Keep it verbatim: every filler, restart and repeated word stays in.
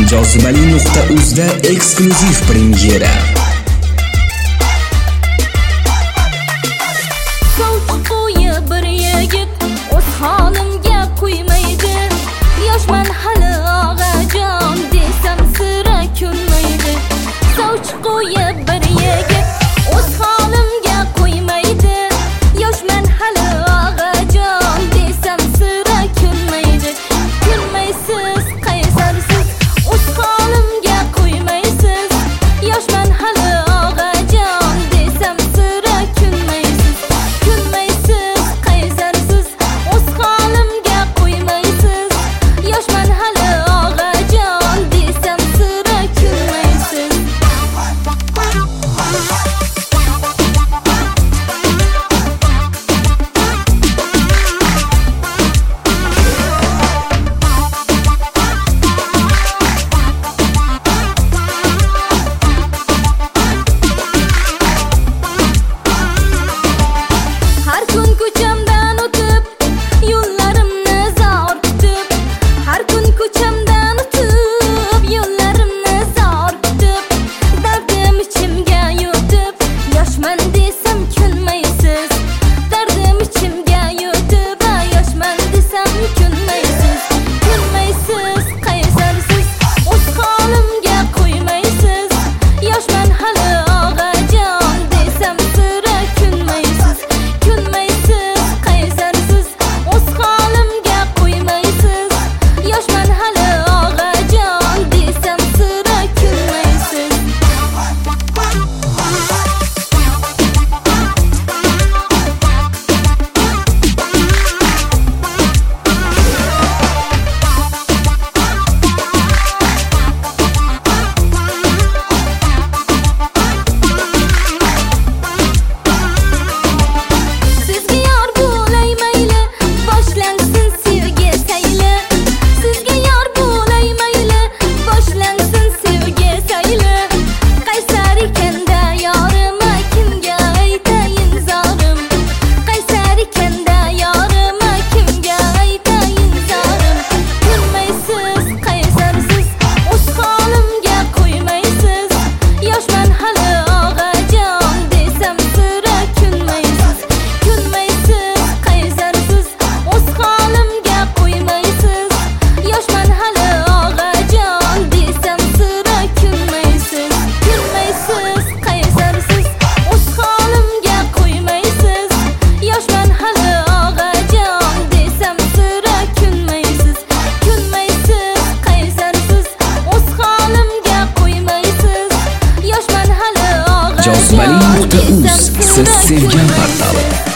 jozibali nuqta uz da eksklyuziv premyera. Sovuq qo'yi bir yigit o'z holimga qo'ymaydi. Yoshman hali og'ajon desam sira ko'nmaydi. Sovuq qo'yi bir yigit o'z holimga qo'ymaydi. Yoshman hali og'ajon desam sira ko'nmaydi. Ko'nmaysiz, qaysarsiz, o'z holimga qo'ymaysiz. Yoshman hali og'ajon desam sira ko'nmaysiz. Ko'nmaysiz, qaysarsiz, o'z holimga qo'ymaysiz. Yoshman hali og'ajon desam sira ko'nmaysiz. Har kun ko'chamdan o'tib, yo'llarimni zor tutib. Har kun ko'chamdan o'tib, yo'llarimni zor tutib. Dardim ichimga yutib, yoshman desam ko'nmaysiz. Dardim ichimga yutib, yoshman desam ko'nmaysiz. Ko'nmaysiz, qaysarsiz, o'z holimga qo'ymaysiz. Yoshman hali og'ajon desam sira ko'nmaysiz. Ko'nmaysiz, qaysarsiz, o'z holimga qo'ymaysiz. Yoshman hali og'ajon desam sira ko'nmaysiz. Sizga yor bo'lay mayli, boshlansin sevgi sayli. Sizga yor bo'lay mayli, boshlansin sevgi sayli. Qaysar ekanda yorim, kimga aytayin zorim. Qaysar ekanda yorim, kimga aytayin zorim. Ko'nmaysiz, qaysarsiz, o'z holimga qo'ymaysiz. Yoshman hali og'ajon desam sira ko'nmaysiz. Ko'nmaysiz, qaysarsiz, o'z holimga qo'ymaysiz. Yoshman hali og'ajon desam sira ko'nmaysiz. Ko'nmaysiz, qaysarsiz, o'z holimga qo'ymaysiz. Yoshman hali og'ajon desam sira ko'nmaysiz. Ko'nmaysiz, qaysarsiz, o'z holimga qo'ymaysiz. Yoshman hali og'ajon jozibali nuqta uz desam siz sira sevgan ko'nmaysiz. portali.